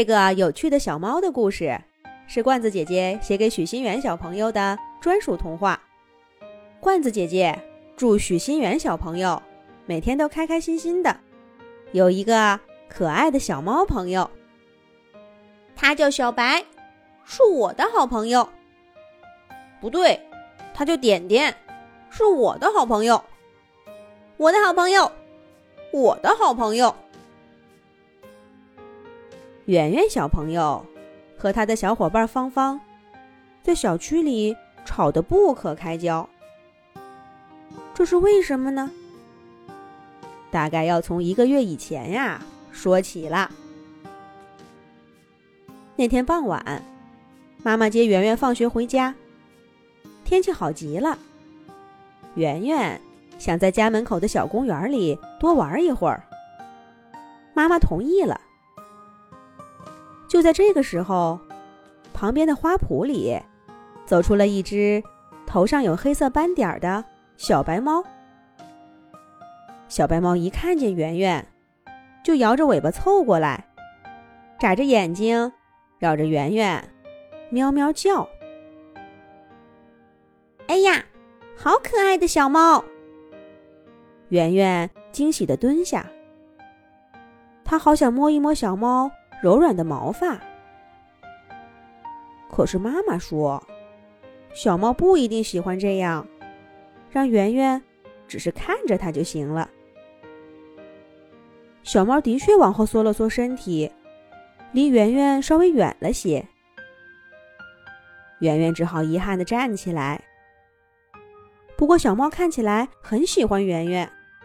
这个有趣的小猫的故事是罐子姐姐写给许心源小朋友的专属童话。罐子姐姐祝许心源小朋友每天都开开心心的，有一个可爱的小猫朋友。它叫小白，是我的好朋友。不对，它叫点点，是我的好朋友。我的好朋友，我的好朋友。圆圆小朋友和他的小伙伴芳芳在小区里吵得不可开交，这是为什么呢？大概要从1个月以前呀说起了。那天傍晚，妈妈接圆圆放学回家，天气好极了。圆圆想在家门口的小公园里多玩一会儿，妈妈同意了。就在这个时候，旁边的花圃里走出了一只头上有黑色斑点的小白猫。小白猫一看见圆圆，就摇着尾巴凑过来，眨着眼睛绕着圆圆喵喵叫。哎呀，好可爱的小猫！圆圆惊喜地蹲下，她好想摸一摸小猫柔软的毛发。可是妈妈说，小猫不一定喜欢这样，让圆圆只是看着它就行了。小猫的确往后缩了缩身体，离圆圆稍微远了些。圆圆只好遗憾地站起来。不过小猫看起来很喜欢圆圆。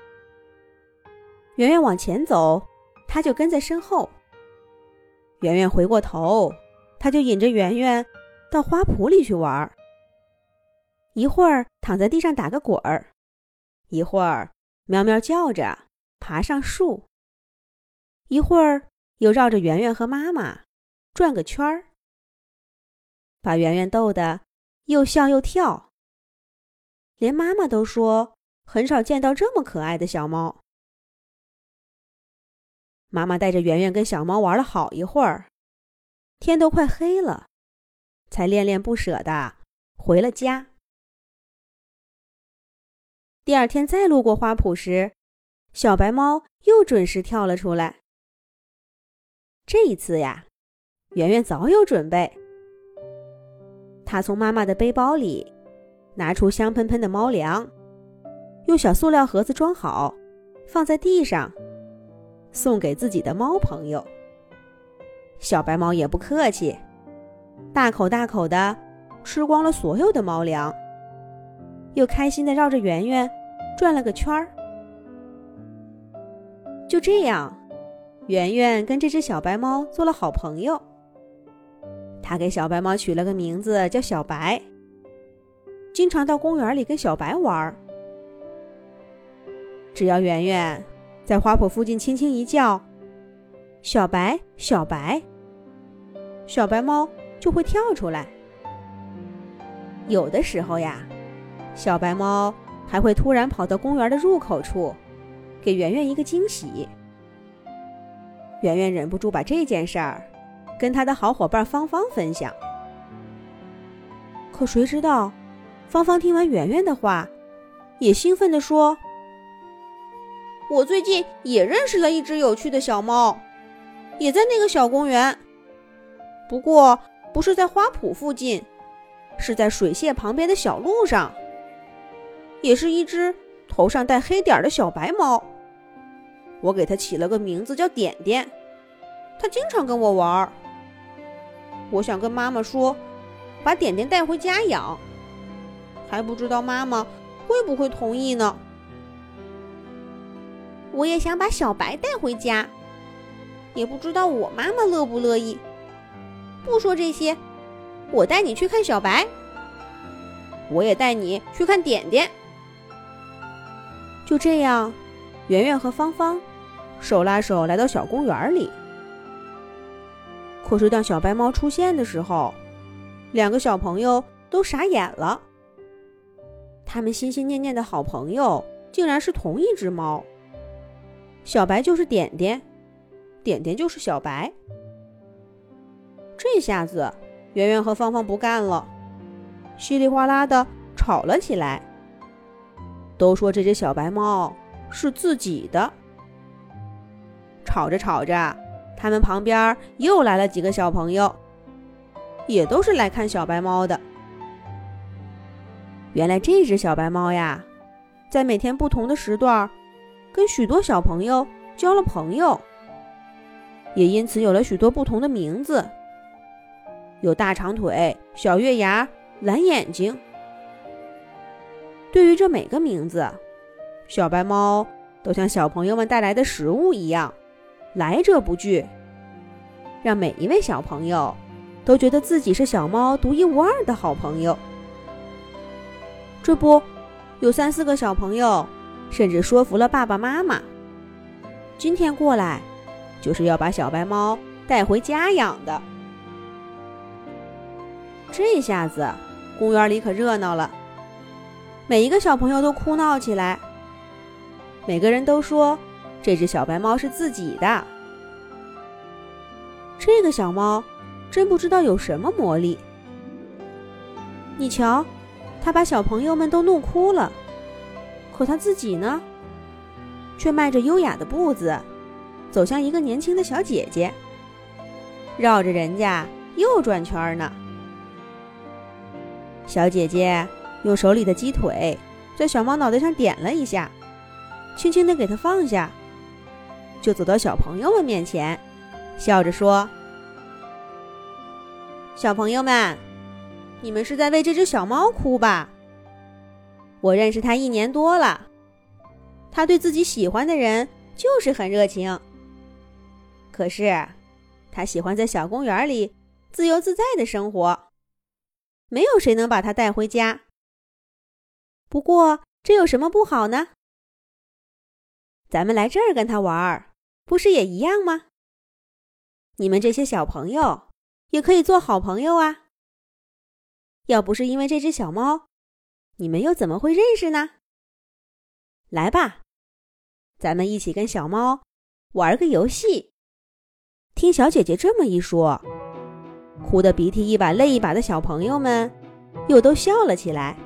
圆圆往前走，它就跟在身后。圆圆回过头，它就引着圆圆到花圃里去玩。一会儿躺在地上打个滚儿，一会儿喵喵叫着爬上树，一会儿又绕着圆圆和妈妈转个圈儿，把圆圆逗得又笑又跳。连妈妈都说很少见到这么可爱的小猫。妈妈带着圆圆跟小猫玩了好一会儿，天都快黑了，才恋恋不舍地回了家。第二天再路过花圃时，小白猫又准时跳了出来。这一次呀，圆圆早有准备。她从妈妈的背包里拿出香喷喷的猫粮，用小塑料盒子装好，放在地上，送给自己的猫朋友。小白猫也不客气，大口大口地吃光了所有的猫粮，又开心地绕着圆圆转了个圈儿。就这样，圆圆跟这只小白猫做了好朋友。她给小白猫取了个名字叫小白，经常到公园里跟小白玩。只要圆圆在花圃附近轻轻一叫，小白小白，小白猫就会跳出来。有的时候呀，小白猫还会突然跑到公园的入口处，给圆圆一个惊喜。圆圆忍不住把这件事儿跟她的好伙伴芳芳分享。可谁知道，芳芳听完圆圆的话，也兴奋地说，我最近也认识了一只有趣的小猫，也在那个小公园，不过不是在花圃附近，是在水榭旁边的小路上，也是一只头上带黑点的小白猫。我给它起了个名字叫点点，它经常跟我玩。我想跟妈妈说，把点点带回家养，还不知道妈妈会不会同意呢。我也想把小白带回家，也不知道我妈妈乐不乐意。不说这些，我带你去看小白，我也带你去看点点。就这样，圆圆和芳芳手拉手来到小公园里。可是当小白猫出现的时候，两个小朋友都傻眼了。他们心心念念的好朋友竟然是同一只猫。小白就是点点，点点就是小白。 这下子，圆圆和芳芳不干了，稀里哗啦的吵了起来，都说这只小白猫是自己的。吵着吵着，他们旁边又来了几个小朋友，也都是来看小白猫的。原来这只小白猫呀，在每天不同的时段，跟许多小朋友交了朋友，也因此有了许多不同的名字，有大长腿、小月牙、蓝眼睛。对于这每个名字，小白猫都像小朋友们带来的食物一样，来者不拒，让每一位小朋友都觉得自己是小猫独一无二的好朋友。这不，有3、4个小朋友甚至说服了爸爸妈妈，今天过来就是要把小白猫带回家养的。这下子公园里可热闹了，每一个小朋友都哭闹起来，每个人都说这只小白猫是自己的。这个小猫真不知道有什么魔力，你瞧，它把小朋友们都弄哭了，可它自己呢，却迈着优雅的步子走向一个年轻的小姐姐，绕着人家又转圈呢。小姐姐用手里的鸡腿在小猫脑袋上点了一下，轻轻地给它放下，就走到小朋友们面前，笑着说：小朋友们，你们是在为这只小猫哭吧？我认识它1年多了，它对自己喜欢的人就是很热情。可是，它喜欢在小公园里自由自在的生活，没有谁能把它带回家。不过，这有什么不好呢？咱们来这儿跟它玩，不是也一样吗？你们这些小朋友也可以做好朋友啊。要不是因为这只小猫，你们又怎么会认识呢？来吧，咱们一起跟小猫玩个游戏。听小姐姐这么一说，哭得鼻涕一把泪一把的小朋友们又都笑了起来。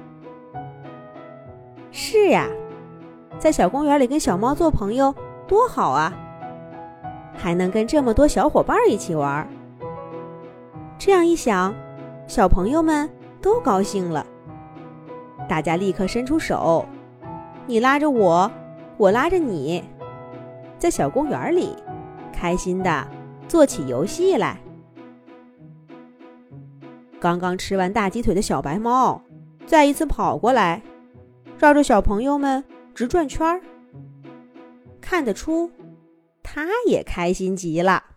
是呀，在小公园里跟小猫做朋友多好啊，还能跟这么多小伙伴一起玩。这样一想，小朋友们都高兴了，大家立刻伸出手，你拉着我，我拉着你，在小公园里开心地做起游戏来。刚刚吃完大鸡腿的小白猫再一次跑过来，绕着小朋友们直转圈儿，看得出它也开心极了。